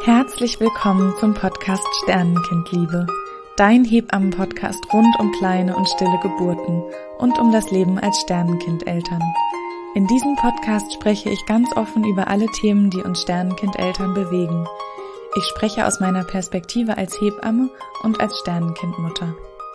Herzlich willkommen zum Podcast Sternenkindliebe, dein Hebammen-Podcast rund um kleine und stille Geburten und um das Leben als Sternenkindeltern. In diesem Podcast spreche ich ganz offen über alle Themen, die uns Sternenkindeltern bewegen. Ich spreche aus meiner Perspektive als Hebamme und als Sternenkindmutter.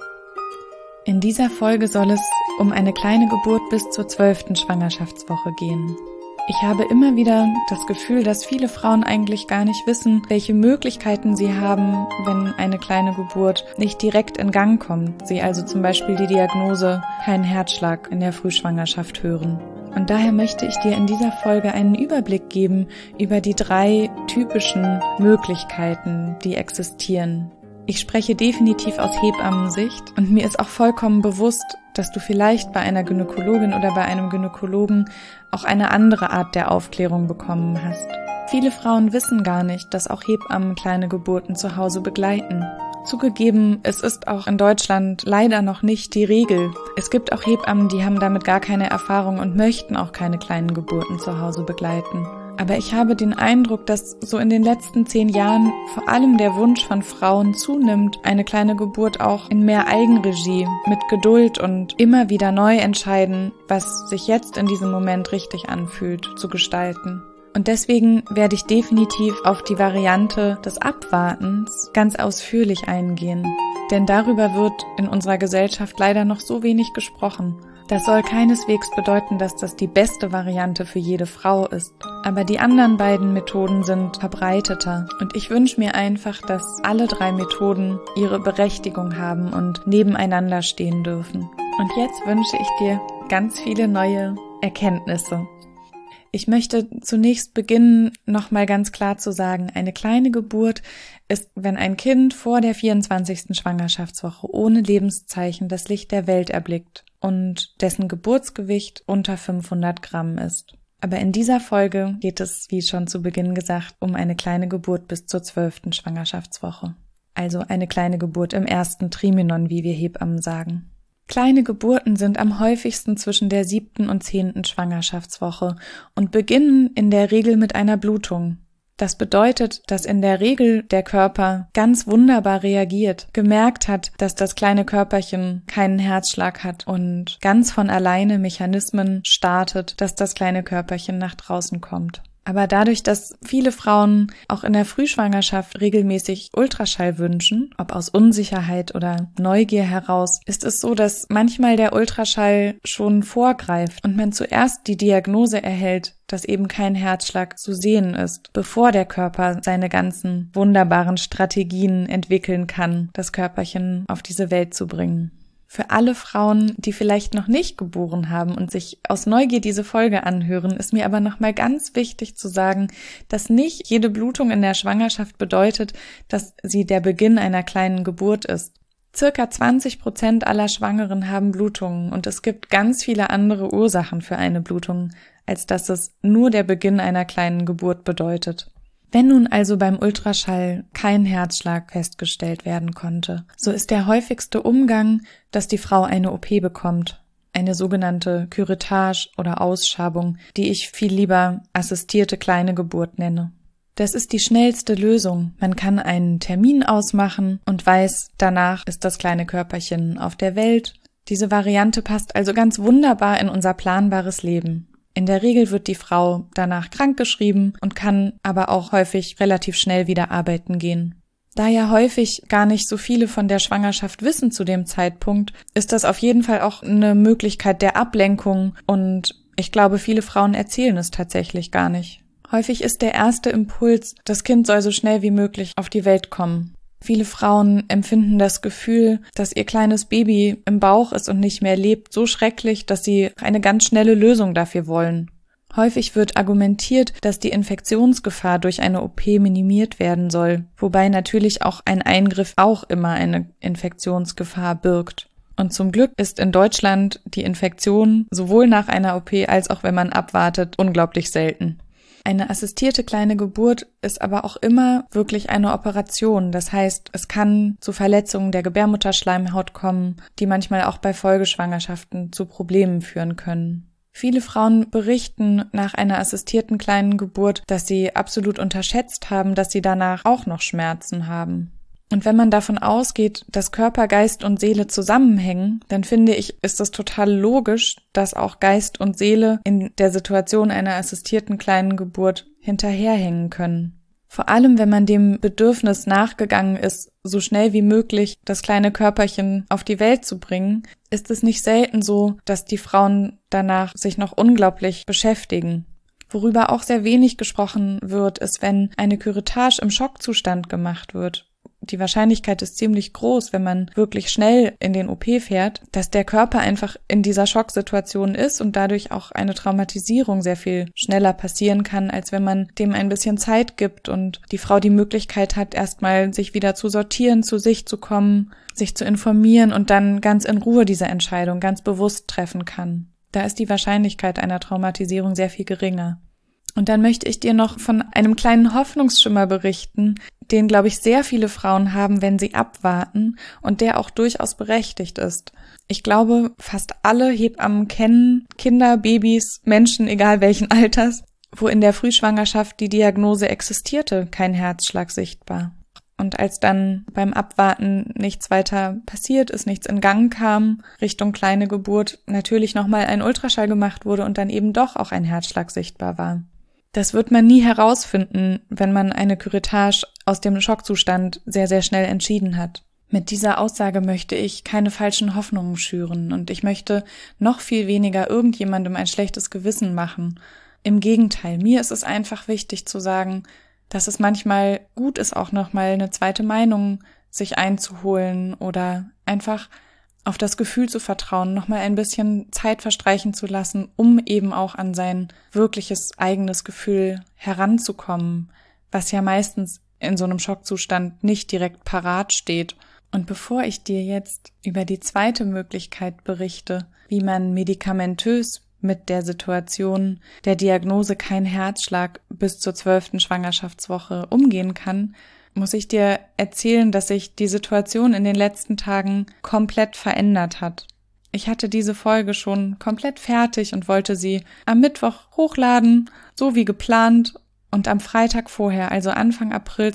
In dieser Folge soll es um eine kleine Geburt bis zur 12. Schwangerschaftswoche gehen. Ich habe immer wieder das Gefühl, dass viele Frauen eigentlich gar nicht wissen, welche Möglichkeiten sie haben, wenn eine kleine Geburt nicht direkt in Gang kommt. Sie also zum Beispiel die Diagnose keinen Herzschlag in der Frühschwangerschaft hören. Und daher möchte ich dir in dieser Folge einen Überblick geben über die 3 typischen Möglichkeiten, die existieren. Ich spreche definitiv aus Hebammensicht und mir ist auch vollkommen bewusst, dass du vielleicht bei einer Gynäkologin oder bei einem Gynäkologen auch eine andere Art der Aufklärung bekommen hast. Viele Frauen wissen gar nicht, dass auch Hebammen kleine Geburten zu Hause begleiten. Zugegeben, es ist auch in Deutschland leider noch nicht die Regel. Es gibt auch Hebammen, die haben damit gar keine Erfahrung und möchten auch keine kleinen Geburten zu Hause begleiten. Aber ich habe den Eindruck, dass so in den letzten 10 Jahren vor allem der Wunsch von Frauen zunimmt, eine kleine Geburt auch in mehr Eigenregie, mit Geduld und immer wieder neu entscheiden, was sich jetzt in diesem Moment richtig anfühlt, zu gestalten. Und deswegen werde ich definitiv auf die Variante des Abwartens ganz ausführlich eingehen. Denn darüber wird in unserer Gesellschaft leider noch so wenig gesprochen. Das soll keineswegs bedeuten, dass das die beste Variante für jede Frau ist. Aber die anderen beiden Methoden sind verbreiteter. Und ich wünsche mir einfach, dass alle 3 Methoden ihre Berechtigung haben und nebeneinander stehen dürfen. Und jetzt wünsche ich dir ganz viele neue Erkenntnisse. Ich möchte zunächst beginnen, nochmal ganz klar zu sagen, eine kleine Geburt ist, wenn ein Kind vor der 24. Schwangerschaftswoche ohne Lebenszeichen das Licht der Welt erblickt und dessen Geburtsgewicht unter 500 Gramm ist. Aber in dieser Folge geht es, wie schon zu Beginn gesagt, um eine kleine Geburt bis zur 12. Schwangerschaftswoche. Also eine kleine Geburt im ersten Trimenon, wie wir Hebammen sagen. Kleine Geburten sind am häufigsten zwischen der 7. und 10. Schwangerschaftswoche und beginnen in der Regel mit einer Blutung. Das bedeutet, dass in der Regel der Körper ganz wunderbar reagiert, gemerkt hat, dass das kleine Körperchen keinen Herzschlag hat und ganz von alleine Mechanismen startet, dass das kleine Körperchen nach draußen kommt. Aber dadurch, dass viele Frauen auch in der Frühschwangerschaft regelmäßig Ultraschall wünschen, ob aus Unsicherheit oder Neugier heraus, ist es so, dass manchmal der Ultraschall schon vorgreift und man zuerst die Diagnose erhält, dass eben kein Herzschlag zu sehen ist, bevor der Körper seine ganzen wunderbaren Strategien entwickeln kann, das Körperchen auf diese Welt zu bringen. Für alle Frauen, die vielleicht noch nicht geboren haben und sich aus Neugier diese Folge anhören, ist mir aber nochmal ganz wichtig zu sagen, dass nicht jede Blutung in der Schwangerschaft bedeutet, dass sie der Beginn einer kleinen Geburt ist. Circa 20% aller Schwangeren haben Blutungen und es gibt ganz viele andere Ursachen für eine Blutung, als dass es nur der Beginn einer kleinen Geburt bedeutet. Wenn nun also beim Ultraschall kein Herzschlag festgestellt werden konnte, so ist der häufigste Umgang, dass die Frau eine OP bekommt, eine sogenannte Curettage oder Ausschabung, die ich viel lieber assistierte kleine Geburt nenne. Das ist die schnellste Lösung. Man kann einen Termin ausmachen und weiß, danach ist das kleine Körperchen auf der Welt. Diese Variante passt also ganz wunderbar in unser planbares Leben. In der Regel wird die Frau danach krankgeschrieben und kann aber auch häufig relativ schnell wieder arbeiten gehen. Da ja häufig gar nicht so viele von der Schwangerschaft wissen zu dem Zeitpunkt, ist das auf jeden Fall auch eine Möglichkeit der Ablenkung und ich glaube, viele Frauen erzählen es tatsächlich gar nicht. Häufig ist der erste Impuls, das Kind soll so schnell wie möglich auf die Welt kommen. Viele Frauen empfinden das Gefühl, dass ihr kleines Baby im Bauch ist und nicht mehr lebt, so schrecklich, dass sie eine ganz schnelle Lösung dafür wollen. Häufig wird argumentiert, dass die Infektionsgefahr durch eine OP minimiert werden soll, wobei natürlich auch ein Eingriff auch immer eine Infektionsgefahr birgt. Und zum Glück ist in Deutschland die Infektion sowohl nach einer OP als auch wenn man abwartet unglaublich selten. Eine assistierte kleine Geburt ist aber auch immer wirklich eine Operation. Das heißt, es kann zu Verletzungen der Gebärmutterschleimhaut kommen, die manchmal auch bei Folgeschwangerschaften zu Problemen führen können. Viele Frauen berichten nach einer assistierten kleinen Geburt, dass sie absolut unterschätzt haben, dass sie danach auch noch Schmerzen haben. Und wenn man davon ausgeht, dass Körper, Geist und Seele zusammenhängen, dann finde ich, ist es total logisch, dass auch Geist und Seele in der Situation einer assistierten kleinen Geburt hinterherhängen können. Vor allem, wenn man dem Bedürfnis nachgegangen ist, so schnell wie möglich das kleine Körperchen auf die Welt zu bringen, ist es nicht selten so, dass die Frauen danach sich noch unglaublich beschäftigen. Worüber auch sehr wenig gesprochen wird, ist, wenn eine Curettage im Schockzustand gemacht wird. Die Wahrscheinlichkeit ist ziemlich groß, wenn man wirklich schnell in den OP fährt, dass der Körper einfach in dieser Schocksituation ist und dadurch auch eine Traumatisierung sehr viel schneller passieren kann, als wenn man dem ein bisschen Zeit gibt und die Frau die Möglichkeit hat, erstmal sich wieder zu sortieren, zu sich zu kommen, sich zu informieren und dann ganz in Ruhe diese Entscheidung ganz bewusst treffen kann. Da ist die Wahrscheinlichkeit einer Traumatisierung sehr viel geringer. Und dann möchte ich dir noch von einem kleinen Hoffnungsschimmer berichten, den, glaube ich, sehr viele Frauen haben, wenn sie abwarten und der auch durchaus berechtigt ist. Ich glaube, fast alle Hebammen kennen Kinder, Babys, Menschen, egal welchen Alters, wo in der Frühschwangerschaft die Diagnose existierte, kein Herzschlag sichtbar. Und als dann beim Abwarten nichts weiter passiert ist, nichts in Gang kam, Richtung kleine Geburt, natürlich nochmal ein Ultraschall gemacht wurde und dann eben doch auch ein Herzschlag sichtbar war. Das wird man nie herausfinden, wenn man eine Curettage aus dem Schockzustand sehr, sehr schnell entschieden hat. Mit dieser Aussage möchte ich keine falschen Hoffnungen schüren und ich möchte noch viel weniger irgendjemandem ein schlechtes Gewissen machen. Im Gegenteil, mir ist es einfach wichtig zu sagen, dass es manchmal gut ist, auch nochmal eine zweite Meinung sich einzuholen oder einfach auf das Gefühl zu vertrauen, nochmal ein bisschen Zeit verstreichen zu lassen, um eben auch an sein wirkliches eigenes Gefühl heranzukommen, was ja meistens in so einem Schockzustand nicht direkt parat steht. Und bevor ich dir jetzt über die zweite Möglichkeit berichte, wie man medikamentös mit der Situation der Diagnose kein Herzschlag bis zur 12. Schwangerschaftswoche umgehen kann, muss ich dir erzählen, dass sich die Situation in den letzten Tagen komplett verändert hat. Ich hatte diese Folge schon komplett fertig und wollte sie am Mittwoch hochladen, so wie geplant. Und am Freitag vorher, also Anfang April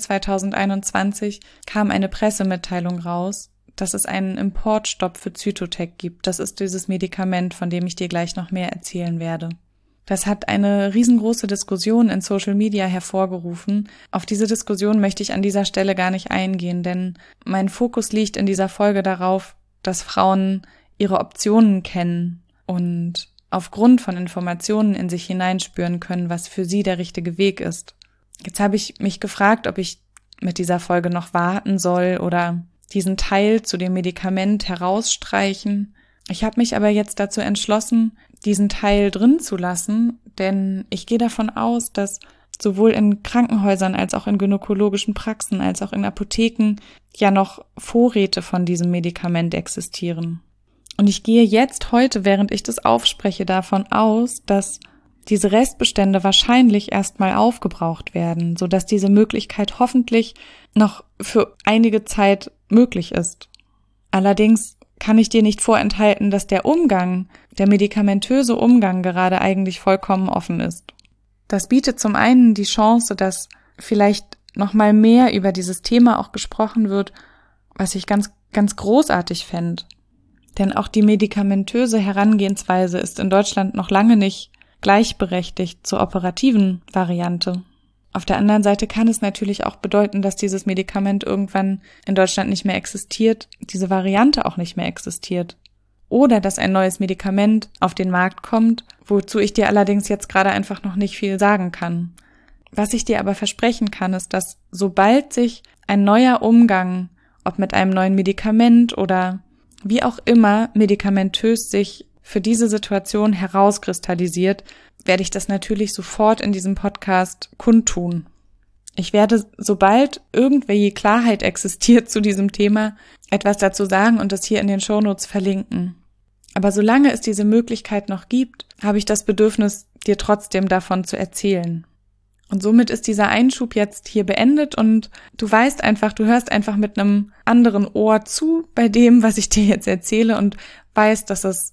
2021, kam eine Pressemitteilung raus, dass es einen Importstopp für Zytotec gibt. Das ist dieses Medikament, von dem ich dir gleich noch mehr erzählen werde. Das hat eine riesengroße Diskussion in Social Media hervorgerufen. Auf diese Diskussion möchte ich an dieser Stelle gar nicht eingehen, denn mein Fokus liegt in dieser Folge darauf, dass Frauen ihre Optionen kennen und aufgrund von Informationen in sich hineinspüren können, was für sie der richtige Weg ist. Jetzt habe ich mich gefragt, ob ich mit dieser Folge noch warten soll oder diesen Teil zu dem Medikament herausstreichen. Ich habe mich aber jetzt dazu entschlossen, diesen Teil drin zu lassen, denn ich gehe davon aus, dass sowohl in Krankenhäusern als auch in gynäkologischen Praxen als auch in Apotheken ja noch Vorräte von diesem Medikament existieren. Und ich gehe jetzt heute, während ich das aufspreche, davon aus, dass diese Restbestände wahrscheinlich erstmal aufgebraucht werden, sodass diese Möglichkeit hoffentlich noch für einige Zeit möglich ist. Allerdings kann ich dir nicht vorenthalten, dass der medikamentöse Umgang gerade eigentlich vollkommen offen ist. Das bietet zum einen die Chance, dass vielleicht noch mal mehr über dieses Thema auch gesprochen wird, was ich ganz, ganz großartig fände. Denn auch die medikamentöse Herangehensweise ist in Deutschland noch lange nicht gleichberechtigt zur operativen Variante. Auf der anderen Seite kann es natürlich auch bedeuten, dass dieses Medikament irgendwann in Deutschland nicht mehr existiert, diese Variante auch nicht mehr existiert. Oder dass ein neues Medikament auf den Markt kommt, wozu ich dir allerdings jetzt gerade einfach noch nicht viel sagen kann. Was ich dir aber versprechen kann, ist, dass sobald sich ein neuer Umgang, ob mit einem neuen Medikament oder wie auch immer medikamentös sich für diese Situation herauskristallisiert, werde ich das natürlich sofort in diesem Podcast kundtun. Ich werde, sobald irgendwelche Klarheit existiert zu diesem Thema, etwas dazu sagen und das hier in den Shownotes verlinken. Aber solange es diese Möglichkeit noch gibt, habe ich das Bedürfnis, dir trotzdem davon zu erzählen. Und somit ist dieser Einschub jetzt hier beendet und du weißt einfach, du hörst einfach mit einem anderen Ohr zu bei dem, was ich dir jetzt erzähle und weißt, dass es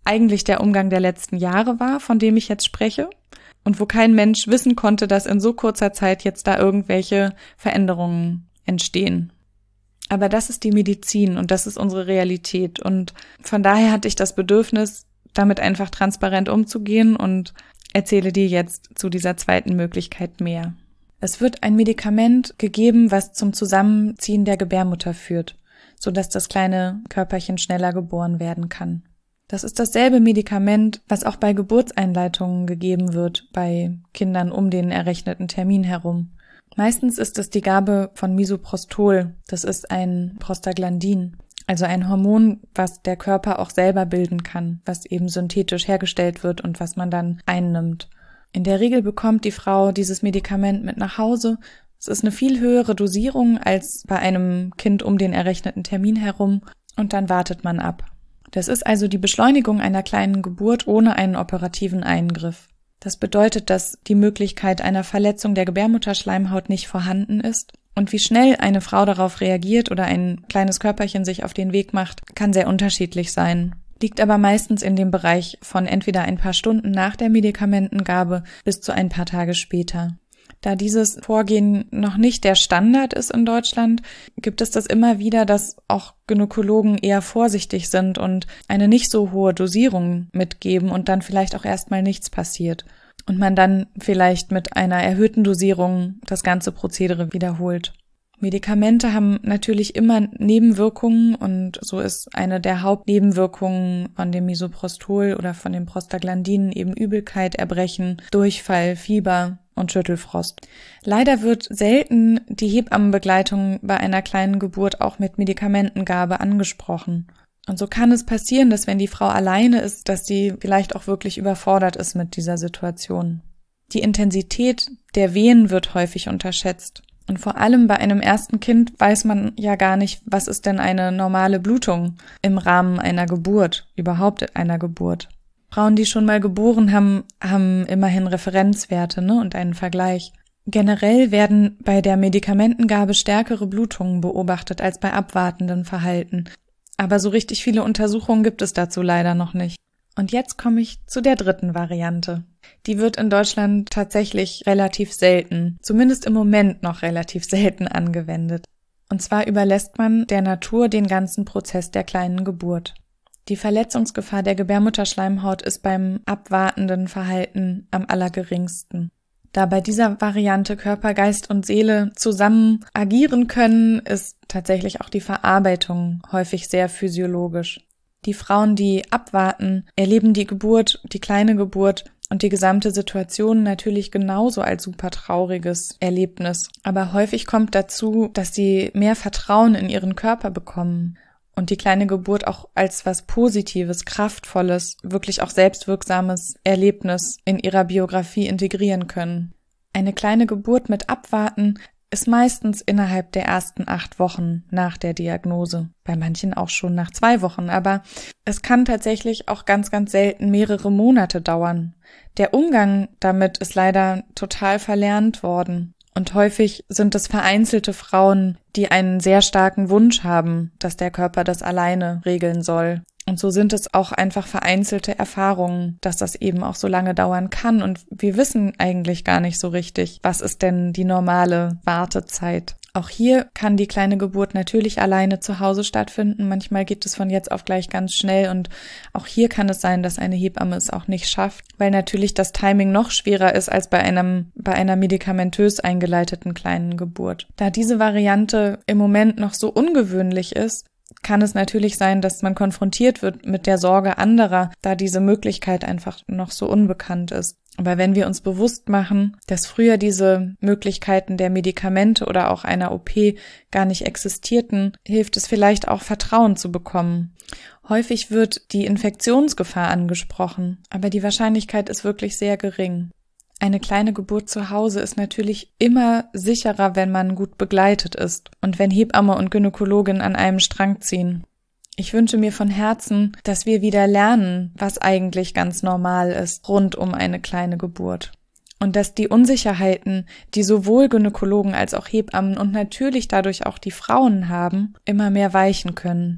eigentlich der Umgang der letzten Jahre war, von dem ich jetzt spreche und wo kein Mensch wissen konnte, dass in so kurzer Zeit jetzt da irgendwelche Veränderungen entstehen. Aber das ist die Medizin und das ist unsere Realität und von daher hatte ich das Bedürfnis, damit einfach transparent umzugehen und erzähle dir jetzt zu dieser zweiten Möglichkeit mehr. Es wird ein Medikament gegeben, was zum Zusammenziehen der Gebärmutter führt, sodass das kleine Körperchen schneller geboren werden kann. Das ist dasselbe Medikament, was auch bei Geburtseinleitungen gegeben wird, bei Kindern um den errechneten Termin herum. Meistens ist es die Gabe von Misoprostol, das ist ein Prostaglandin, also ein Hormon, was der Körper auch selber bilden kann, was eben synthetisch hergestellt wird und was man dann einnimmt. In der Regel bekommt die Frau dieses Medikament mit nach Hause. Es ist eine viel höhere Dosierung als bei einem Kind um den errechneten Termin herum und dann wartet man ab. Das ist also die Beschleunigung einer kleinen Geburt ohne einen operativen Eingriff. Das bedeutet, dass die Möglichkeit einer Verletzung der Gebärmutterschleimhaut nicht vorhanden ist und wie schnell eine Frau darauf reagiert oder ein kleines Körperchen sich auf den Weg macht, kann sehr unterschiedlich sein. Liegt aber meistens in dem Bereich von entweder ein paar Stunden nach der Medikamentengabe bis zu ein paar Tage später. Da dieses Vorgehen noch nicht der Standard ist in Deutschland, gibt es das immer wieder, dass auch Gynäkologen eher vorsichtig sind und eine nicht so hohe Dosierung mitgeben und dann vielleicht auch erstmal nichts passiert. Und man dann vielleicht mit einer erhöhten Dosierung das ganze Prozedere wiederholt. Medikamente haben natürlich immer Nebenwirkungen und so ist eine der Hauptnebenwirkungen von dem Misoprostol oder von dem Prostaglandin eben Übelkeit, Erbrechen, Durchfall, Fieber und Schüttelfrost. Leider wird selten die Hebammenbegleitung bei einer kleinen Geburt auch mit Medikamentengabe angesprochen. Und so kann es passieren, dass wenn die Frau alleine ist, dass sie vielleicht auch wirklich überfordert ist mit dieser Situation. Die Intensität der Wehen wird häufig unterschätzt. Und vor allem bei einem ersten Kind weiß man ja gar nicht, was ist denn eine normale Blutung im Rahmen einer Geburt, überhaupt einer Geburt. Frauen, die schon mal geboren haben, haben immerhin Referenzwerte, und einen Vergleich. Generell werden bei der Medikamentengabe stärkere Blutungen beobachtet als bei abwartendem Verhalten. Aber so richtig viele Untersuchungen gibt es dazu leider noch nicht. Und jetzt komme ich zu der dritten Variante. Die wird in Deutschland tatsächlich relativ selten, zumindest im Moment noch relativ selten angewendet. Und zwar überlässt man der Natur den ganzen Prozess der kleinen Geburt. Die Verletzungsgefahr der Gebärmutterschleimhaut ist beim abwartenden Verhalten am allergeringsten. Da bei dieser Variante Körper, Geist und Seele zusammen agieren können, ist tatsächlich auch die Verarbeitung häufig sehr physiologisch. Die Frauen, die abwarten, erleben die Geburt, die kleine Geburt und die gesamte Situation natürlich genauso als super trauriges Erlebnis. Aber häufig kommt dazu, dass sie mehr Vertrauen in ihren Körper bekommen und die kleine Geburt auch als was Positives, Kraftvolles, wirklich auch selbstwirksames Erlebnis in ihrer Biografie integrieren können. Eine kleine Geburt mit Abwarten ist meistens innerhalb der ersten 8 Wochen nach der Diagnose. Bei manchen auch schon nach 2 Wochen, aber es kann tatsächlich auch ganz, ganz selten mehrere Monate dauern. Der Umgang damit ist leider total verlernt worden. Und häufig sind es vereinzelte Frauen, die einen sehr starken Wunsch haben, dass der Körper das alleine regeln soll. Und so sind es auch einfach vereinzelte Erfahrungen, dass das eben auch so lange dauern kann. Und wir wissen eigentlich gar nicht so richtig, was ist denn die normale Wartezeit. Auch hier kann die kleine Geburt natürlich alleine zu Hause stattfinden. Manchmal geht es von jetzt auf gleich ganz schnell und auch hier kann es sein, dass eine Hebamme es auch nicht schafft, weil natürlich das Timing noch schwerer ist als bei einer medikamentös eingeleiteten kleinen Geburt. Da diese Variante im Moment noch so ungewöhnlich ist, kann es natürlich sein, dass man konfrontiert wird mit der Sorge anderer, da diese Möglichkeit einfach noch so unbekannt ist. Aber wenn wir uns bewusst machen, dass früher diese Möglichkeiten der Medikamente oder auch einer OP gar nicht existierten, hilft es vielleicht auch, Vertrauen zu bekommen. Häufig wird die Infektionsgefahr angesprochen, aber die Wahrscheinlichkeit ist wirklich sehr gering. Eine kleine Geburt zu Hause ist natürlich immer sicherer, wenn man gut begleitet ist und wenn Hebamme und Gynäkologin an einem Strang ziehen. Ich wünsche mir von Herzen, dass wir wieder lernen, was eigentlich ganz normal ist rund um eine kleine Geburt. Und dass die Unsicherheiten, die sowohl Gynäkologen als auch Hebammen und natürlich dadurch auch die Frauen haben, immer mehr weichen können.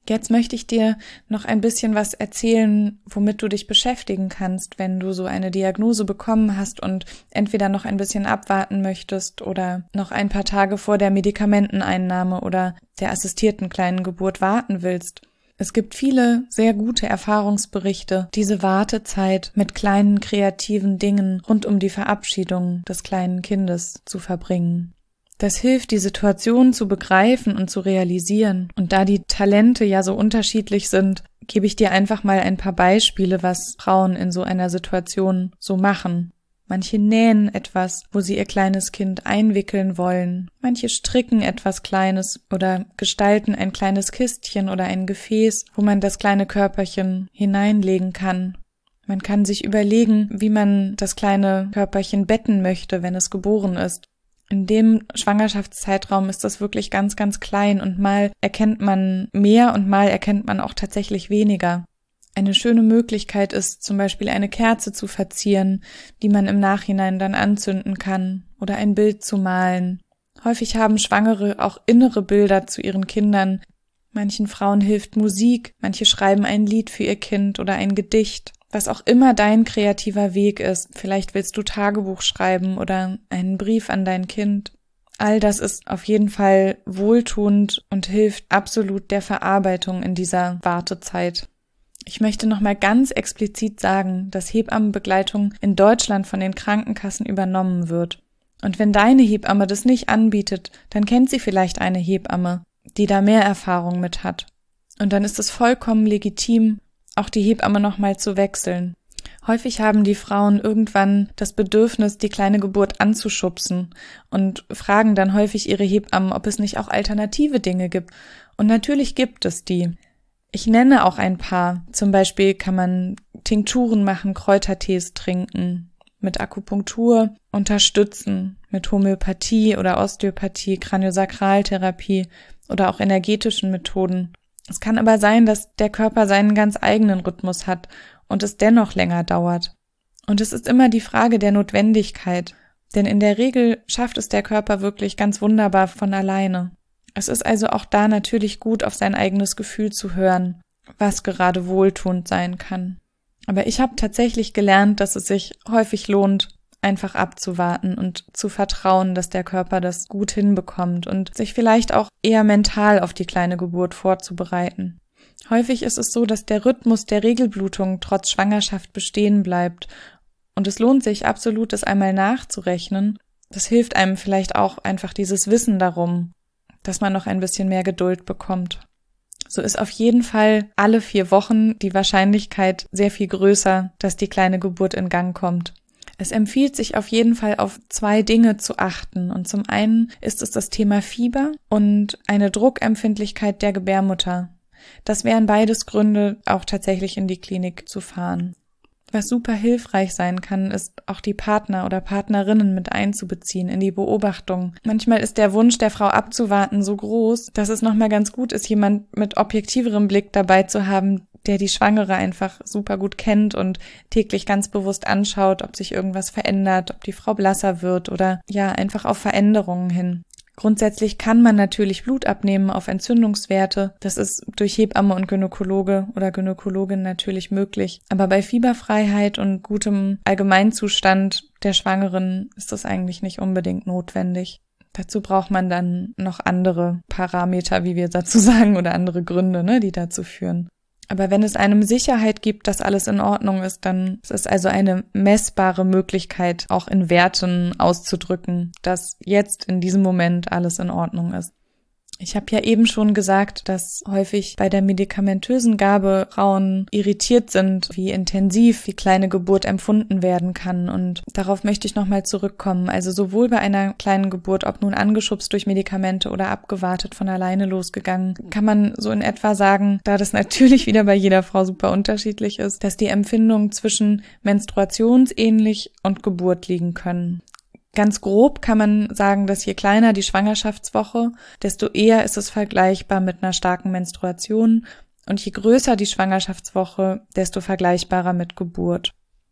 Jetzt möchte ich dir noch ein bisschen was erzählen, womit du dich beschäftigen kannst, wenn du so eine Diagnose bekommen hast und entweder noch ein bisschen abwarten möchtest oder noch ein paar Tage vor der Medikamenteneinnahme oder der assistierten kleinen Geburt warten willst. Es gibt viele sehr gute Erfahrungsberichte, diese Wartezeit mit kleinen kreativen Dingen rund um die Verabschiedung des kleinen Kindes zu verbringen. Das hilft, die Situation zu begreifen und zu realisieren. Und da die Talente ja so unterschiedlich sind, gebe ich dir einfach mal ein paar Beispiele, was Frauen in so einer Situation so machen. Manche nähen etwas, wo sie ihr kleines Kind einwickeln wollen. Manche stricken etwas Kleines oder gestalten ein kleines Kistchen oder ein Gefäß, wo man das kleine Körperchen hineinlegen kann. Man kann sich überlegen, wie man das kleine Körperchen betten möchte, wenn es geboren ist. In dem Schwangerschaftszeitraum ist das wirklich ganz, ganz klein und mal erkennt man mehr und mal erkennt man auch tatsächlich weniger. Eine schöne Möglichkeit ist zum Beispiel eine Kerze zu verzieren, die man im Nachhinein dann anzünden kann, oder ein Bild zu malen. Häufig haben Schwangere auch innere Bilder zu ihren Kindern. Manchen Frauen hilft Musik, manche schreiben ein Lied für ihr Kind oder ein Gedicht. Was auch immer dein kreativer Weg ist, vielleicht willst du Tagebuch schreiben oder einen Brief an dein Kind. All das ist auf jeden Fall wohltuend und hilft absolut der Verarbeitung in dieser Wartezeit. Ich möchte nochmal ganz explizit sagen, dass Hebammenbegleitung in Deutschland von den Krankenkassen übernommen wird. Und wenn deine Hebamme das nicht anbietet, dann kennt sie vielleicht eine Hebamme, die da mehr Erfahrung mit hat. Und dann ist es vollkommen legitim, auch die Hebamme nochmal zu wechseln. Häufig haben die Frauen irgendwann das Bedürfnis, die kleine Geburt anzuschubsen und fragen dann häufig ihre Hebammen, ob es nicht auch alternative Dinge gibt. Und natürlich gibt es die. Ich nenne auch ein paar. Zum Beispiel kann man Tinkturen machen, Kräutertees trinken, mit Akupunktur unterstützen, mit Homöopathie oder Osteopathie, Kraniosakraltherapie oder auch energetischen Methoden. Es kann aber sein, dass der Körper seinen ganz eigenen Rhythmus hat und es dennoch länger dauert. Und es ist immer die Frage der Notwendigkeit, denn in der Regel schafft es der Körper wirklich ganz wunderbar von alleine. Es ist also auch da natürlich gut, auf sein eigenes Gefühl zu hören, was gerade wohltuend sein kann. Aber ich habe tatsächlich gelernt, dass es sich häufig lohnt, einfach abzuwarten und zu vertrauen, dass der Körper das gut hinbekommt und sich vielleicht auch eher mental auf die kleine Geburt vorzubereiten. Häufig ist es so, dass der Rhythmus der Regelblutung trotz Schwangerschaft bestehen bleibt und es lohnt sich absolut, das einmal nachzurechnen. Das hilft einem vielleicht auch einfach dieses Wissen darum, dass man noch ein bisschen mehr Geduld bekommt. So ist auf jeden Fall alle 4 Wochen die Wahrscheinlichkeit sehr viel größer, dass die kleine Geburt in Gang kommt. Es empfiehlt sich auf jeden Fall auf 2 Dinge zu achten. Und zum einen ist es das Thema Fieber und eine Druckempfindlichkeit der Gebärmutter. Das wären beides Gründe, auch tatsächlich in die Klinik zu fahren. Was super hilfreich sein kann, ist auch die Partner oder Partnerinnen mit einzubeziehen in die Beobachtung. Manchmal ist der Wunsch der Frau abzuwarten so groß, dass es nochmal ganz gut ist, jemand mit objektiverem Blick dabei zu haben, der die Schwangere einfach super gut kennt und täglich ganz bewusst anschaut, ob sich irgendwas verändert, ob die Frau blasser wird oder ja, einfach auf Veränderungen hin. Grundsätzlich kann man natürlich Blut abnehmen auf Entzündungswerte. Das ist durch Hebamme und Gynäkologe oder Gynäkologin natürlich möglich. Aber bei Fieberfreiheit und gutem Allgemeinzustand der Schwangeren ist das eigentlich nicht unbedingt notwendig. Dazu braucht man dann noch andere Parameter, wie wir dazu sagen, oder andere Gründe, die dazu führen. Aber wenn es einem Sicherheit gibt, dass alles in Ordnung ist, dann ist es also eine messbare Möglichkeit, auch in Werten auszudrücken, dass jetzt in diesem Moment alles in Ordnung ist. Ich habe ja eben schon gesagt, dass häufig bei der medikamentösen Gabe Frauen irritiert sind, wie intensiv die kleine Geburt empfunden werden kann. Und darauf möchte ich nochmal zurückkommen. Also sowohl bei einer kleinen Geburt, ob nun angeschubst durch Medikamente oder abgewartet von alleine losgegangen, kann man so in etwa sagen, da das natürlich wieder bei jeder Frau super unterschiedlich ist, dass die Empfindungen zwischen menstruationsähnlich und Geburt liegen können. Ganz grob kann man sagen, dass je kleiner die Schwangerschaftswoche, desto eher ist es vergleichbar mit einer starken Menstruation und je größer die Schwangerschaftswoche, desto vergleichbarer mit Geburt.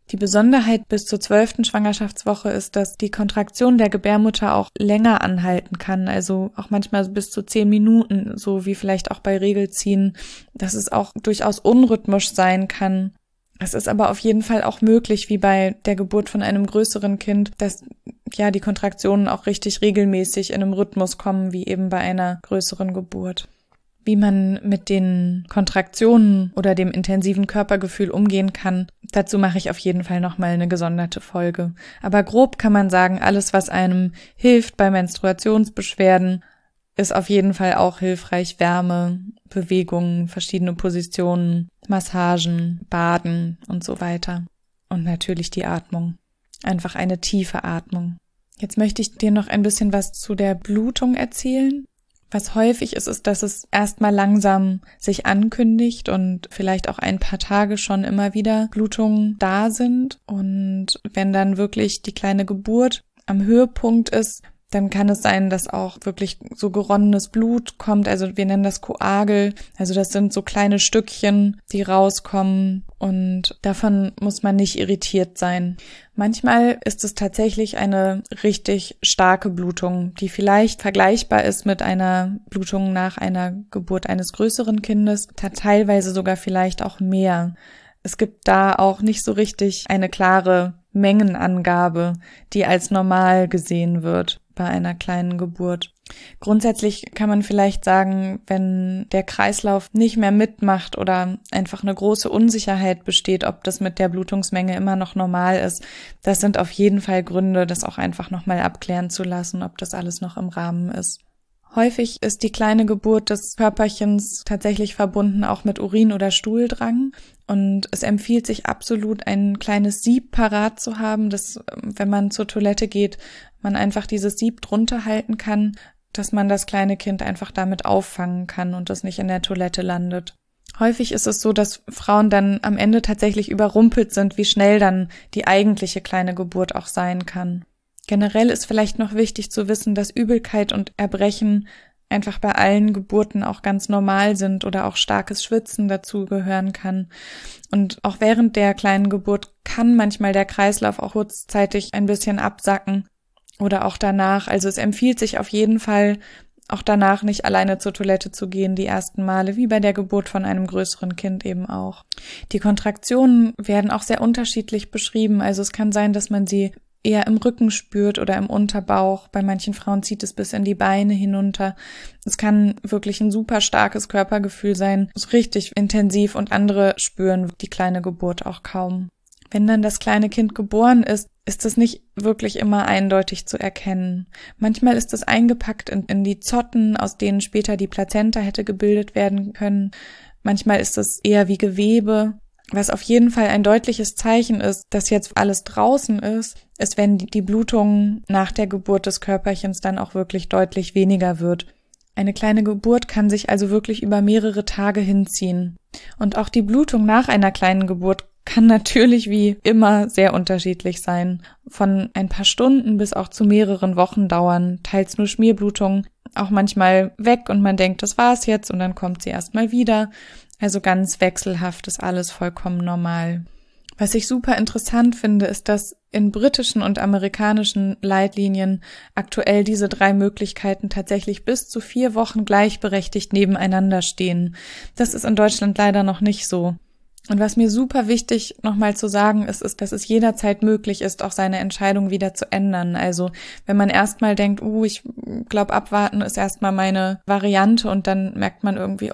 Die Besonderheit bis zur 12. Schwangerschaftswoche ist, dass die Kontraktion der Gebärmutter auch länger anhalten kann, also auch manchmal bis zu 10 Minuten, so wie vielleicht auch bei Regelziehen, dass es auch durchaus unrhythmisch sein kann. Es ist aber auf jeden Fall auch möglich, wie bei der Geburt von einem größeren Kind, dass ja die Kontraktionen auch richtig regelmäßig in einem Rhythmus kommen, wie eben bei einer größeren Geburt. Wie man mit den Kontraktionen oder dem intensiven Körpergefühl umgehen kann, dazu mache ich auf jeden Fall nochmal eine gesonderte Folge. Aber grob kann man sagen, alles, was einem hilft bei Menstruationsbeschwerden, ist auf jeden Fall auch hilfreich. Wärme, Bewegungen, verschiedene Positionen, Massagen, Baden und so weiter. Und natürlich die Atmung. Einfach eine tiefe Atmung. Jetzt möchte ich dir noch ein bisschen was zu der Blutung erzählen. Was häufig ist, ist, dass es erstmal langsam sich ankündigt und vielleicht auch ein paar Tage schon immer wieder Blutungen da sind. Und wenn dann wirklich die kleine Geburt am Höhepunkt ist, dann kann es sein, dass auch wirklich so geronnenes Blut kommt. Also wir nennen das Koagel. Also das sind so kleine Stückchen, die rauskommen und davon muss man nicht irritiert sein. Manchmal ist es tatsächlich eine richtig starke Blutung, die vielleicht vergleichbar ist mit einer Blutung nach einer Geburt eines größeren Kindes, teilweise sogar vielleicht auch mehr. Es gibt da auch nicht so richtig eine klare Mengenangabe, die als normal gesehen wird bei einer kleinen Geburt. Grundsätzlich kann man vielleicht sagen, wenn der Kreislauf nicht mehr mitmacht oder einfach eine große Unsicherheit besteht, ob das mit der Blutungsmenge immer noch normal ist, das sind auf jeden Fall Gründe, das auch einfach nochmal abklären zu lassen, ob das alles noch im Rahmen ist. Häufig ist die kleine Geburt des Körperchens tatsächlich verbunden auch mit Urin- oder Stuhldrang und es empfiehlt sich absolut, ein kleines Sieb parat zu haben, dass, wenn man zur Toilette geht, man einfach dieses Sieb drunter halten kann, dass man das kleine Kind einfach damit auffangen kann und das nicht in der Toilette landet. Häufig ist es so, dass Frauen dann am Ende tatsächlich überrumpelt sind, wie schnell dann die eigentliche kleine Geburt auch sein kann. Generell ist vielleicht noch wichtig zu wissen, dass Übelkeit und Erbrechen einfach bei allen Geburten auch ganz normal sind oder auch starkes Schwitzen dazu gehören kann. Und auch während der kleinen Geburt kann manchmal der Kreislauf auch kurzzeitig ein bisschen absacken oder auch danach. Also es empfiehlt sich auf jeden Fall, auch danach nicht alleine zur Toilette zu gehen, die ersten Male, wie bei der Geburt von einem größeren Kind eben auch. Die Kontraktionen werden auch sehr unterschiedlich beschrieben. Also es kann sein, dass man sie eher im Rücken spürt oder im Unterbauch. Bei manchen Frauen zieht es bis in die Beine hinunter. Es kann wirklich ein super starkes Körpergefühl sein, so richtig intensiv, und andere spüren die kleine Geburt auch kaum. Wenn dann das kleine Kind geboren ist, ist es nicht wirklich immer eindeutig zu erkennen. Manchmal ist es eingepackt in die Zotten, aus denen später die Plazenta hätte gebildet werden können. Manchmal ist es eher wie Gewebe. Was auf jeden Fall ein deutliches Zeichen ist, dass jetzt alles draußen ist, wenn die Blutung nach der Geburt des Körperchens dann auch wirklich deutlich weniger wird. Eine kleine Geburt kann sich also wirklich über mehrere Tage hinziehen. Und auch die Blutung nach einer kleinen Geburt kann natürlich wie immer sehr unterschiedlich sein. Von ein paar Stunden bis auch zu mehreren Wochen dauern, teils nur Schmierblutung, auch manchmal weg und man denkt, das war's jetzt, und dann kommt sie erstmal wieder. Also ganz wechselhaft, ist alles vollkommen normal. Was ich super interessant finde, ist, dass in britischen und amerikanischen Leitlinien aktuell diese 3 Möglichkeiten tatsächlich bis zu 4 Wochen gleichberechtigt nebeneinander stehen. Das ist in Deutschland leider noch nicht so. Und was mir super wichtig nochmal zu sagen ist, dass es jederzeit möglich ist, auch seine Entscheidung wieder zu ändern. Also wenn man erstmal denkt, ich glaube, abwarten ist erstmal meine Variante, und dann merkt man irgendwie,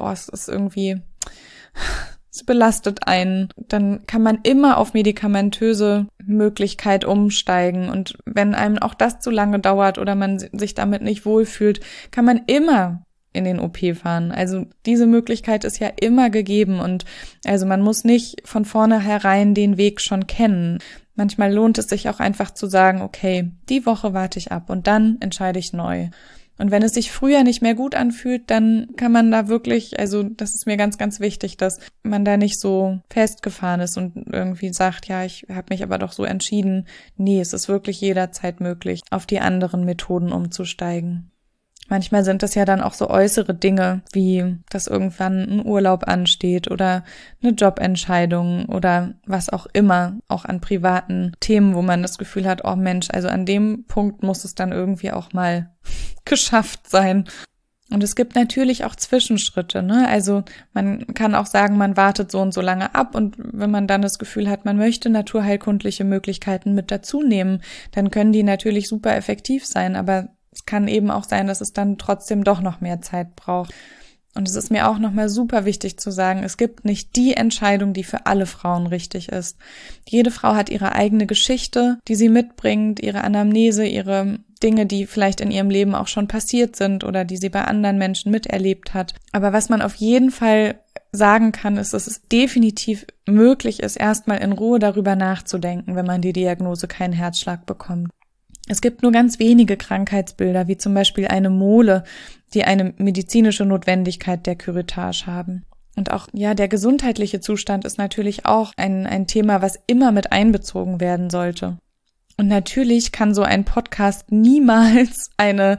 es belastet einen, dann kann man immer auf medikamentöse Möglichkeit umsteigen. Und wenn einem auch das zu lange dauert oder man sich damit nicht wohlfühlt, kann man immer in den OP fahren. Also diese Möglichkeit ist ja immer gegeben, und also man muss nicht von vornherein den Weg schon kennen. Manchmal lohnt es sich auch einfach zu sagen, okay, die Woche warte ich ab und dann entscheide ich neu. Und wenn es sich früher nicht mehr gut anfühlt, dann kann man da wirklich, also das ist mir ganz, ganz wichtig, dass man da nicht so festgefahren ist und irgendwie sagt, ja, ich habe mich aber doch so entschieden. Nee, es ist wirklich jederzeit möglich, auf die anderen Methoden umzusteigen. Manchmal sind das ja dann auch so äußere Dinge, wie dass irgendwann ein Urlaub ansteht oder eine Jobentscheidung oder was auch immer, auch an privaten Themen, wo man das Gefühl hat, oh Mensch, also an dem Punkt muss es dann irgendwie auch mal geschafft sein. Und es gibt natürlich auch Zwischenschritte, ne? Also man kann auch sagen, man wartet so und so lange ab, und wenn man dann das Gefühl hat, man möchte naturheilkundliche Möglichkeiten mit dazu nehmen, dann können die natürlich super effektiv sein, aber es kann eben auch sein, dass es dann trotzdem doch noch mehr Zeit braucht. Und es ist mir auch nochmal super wichtig zu sagen, es gibt nicht die Entscheidung, die für alle Frauen richtig ist. Jede Frau hat ihre eigene Geschichte, die sie mitbringt, ihre Anamnese, ihre Dinge, die vielleicht in ihrem Leben auch schon passiert sind oder die sie bei anderen Menschen miterlebt hat. Aber was man auf jeden Fall sagen kann, ist, dass es definitiv möglich ist, erstmal in Ruhe darüber nachzudenken, wenn man die Diagnose keinen Herzschlag bekommt. Es gibt nur ganz wenige Krankheitsbilder, wie zum Beispiel eine Mole, die eine medizinische Notwendigkeit der Curettage haben. Und auch, der gesundheitliche Zustand ist natürlich auch ein Thema, was immer mit einbezogen werden sollte. Und natürlich kann so ein Podcast niemals ein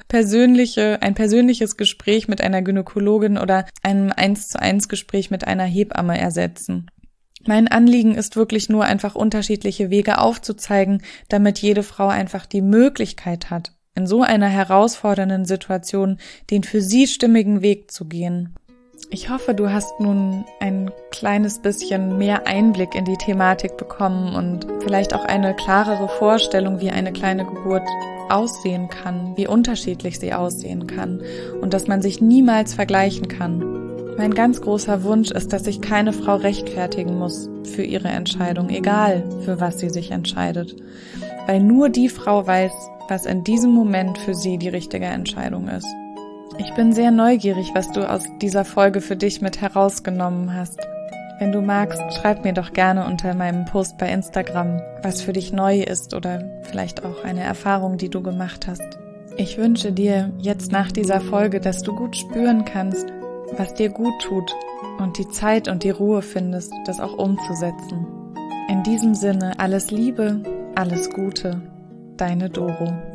persönliches Gespräch mit einer Gynäkologin oder einem 1:1 Gespräch mit einer Hebamme ersetzen. Mein Anliegen ist wirklich nur, einfach unterschiedliche Wege aufzuzeigen, damit jede Frau einfach die Möglichkeit hat, in so einer herausfordernden Situation den für sie stimmigen Weg zu gehen. Ich hoffe, du hast nun ein kleines bisschen mehr Einblick in die Thematik bekommen und vielleicht auch eine klarere Vorstellung, wie eine kleine Geburt aussehen kann, wie unterschiedlich sie aussehen kann und dass man sich niemals vergleichen kann. Mein ganz großer Wunsch ist, dass sich keine Frau rechtfertigen muss für ihre Entscheidung, egal für was sie sich entscheidet. Weil nur die Frau weiß, was in diesem Moment für sie die richtige Entscheidung ist. Ich bin sehr neugierig, was du aus dieser Folge für dich mit herausgenommen hast. Wenn du magst, schreib mir doch gerne unter meinem Post bei Instagram, was für dich neu ist oder vielleicht auch eine Erfahrung, die du gemacht hast. Ich wünsche dir jetzt nach dieser Folge, dass du gut spüren kannst, was dir gut tut und die Zeit und die Ruhe findest, das auch umzusetzen. In diesem Sinne, alles Liebe, alles Gute, deine Doro.